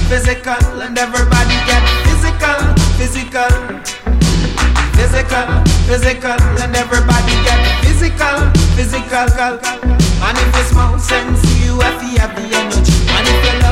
physical, and everybody get physical, physical, physical, physical, and everybody get physical, physical. And if you smoke sense, you have the energy. And if you